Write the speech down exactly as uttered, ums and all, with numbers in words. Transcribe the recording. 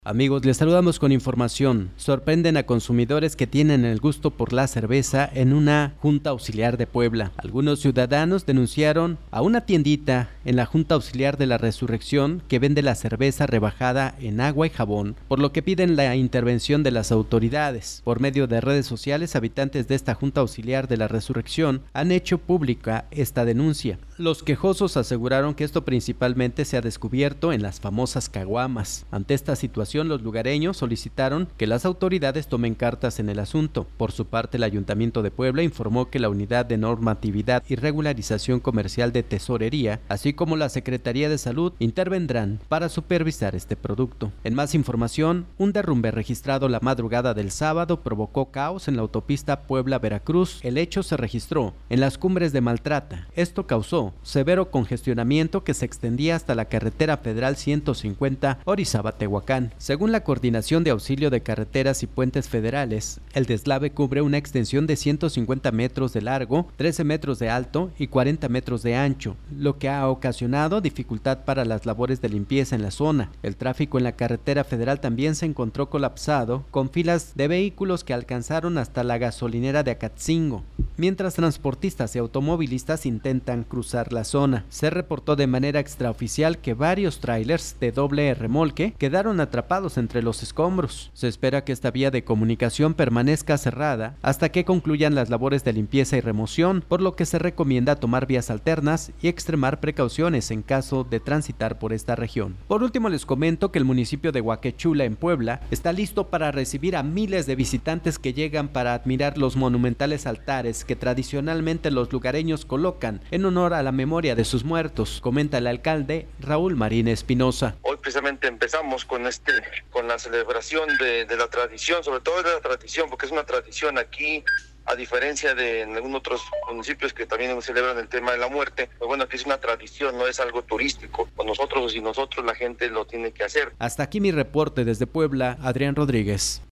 Amigos, les saludamos con información. Sorprenden a consumidores que tienen el gusto por la cerveza en una Junta Auxiliar de Puebla. Algunos ciudadanos denunciaron a una tiendita en la Junta Auxiliar de la Resurrección que vende la cerveza rebajada en agua y jabón, por lo que piden la intervención de las autoridades. Por medio de redes sociales, habitantes de esta Junta Auxiliar de la Resurrección han hecho pública esta denuncia. Los quejosos aseguraron que esto principalmente se ha descubierto en las famosas caguamas. Ante esta situación, los lugareños solicitaron que las autoridades tomen cartas en el asunto. Por su parte, el Ayuntamiento de Puebla informó que la Unidad de Normatividad y Regularización Comercial de Tesorería, así como la Secretaría de Salud, intervendrán para supervisar este producto. En más información, un derrumbe registrado la madrugada del sábado provocó caos en la autopista Puebla-Veracruz. El hecho se registró en las cumbres de Maltrata. Esto causó severo congestionamiento que se extendía hasta la carretera federal ciento cincuenta Orizaba-Tehuacán. Según la Coordinación de Auxilio de Carreteras y Puentes Federales, el deslave cubre una extensión de ciento cincuenta metros de largo, trece metros de alto y cuarenta metros de ancho, lo que ha ocasionado dificultad para las labores de limpieza en la zona. El tráfico en la carretera federal también se encontró colapsado, con filas de vehículos que alcanzaron hasta la gasolinera de Acatzingo, mientras transportistas y automovilistas intentan cruzar la zona. Se reportó de manera extraoficial que varios tráilers de doble remolque quedaron atrapados entre los escombros. Se espera que esta vía de comunicación permanezca cerrada hasta que concluyan las labores de limpieza y remoción, por lo que se recomienda tomar vías alternas y extremar precauciones en caso de transitar por esta región. Por último, les comento que el municipio de Huaquechula, en Puebla, está listo para recibir a miles de visitantes que llegan para admirar los monumentales altares que tradicionalmente los lugareños colocan en honor a la memoria de sus muertos, comenta el alcalde Raúl Marín Espinosa. Hoy precisamente empezamos con este, con la celebración de, de la tradición, sobre todo de la tradición, porque es una tradición aquí, a diferencia de en algunos otros municipios que también celebran el tema de la muerte. Pues bueno, aquí es una tradición, no es algo turístico. Con nosotros y nosotros la gente lo tiene que hacer. Hasta aquí mi reporte desde Puebla, Adrián Rodríguez.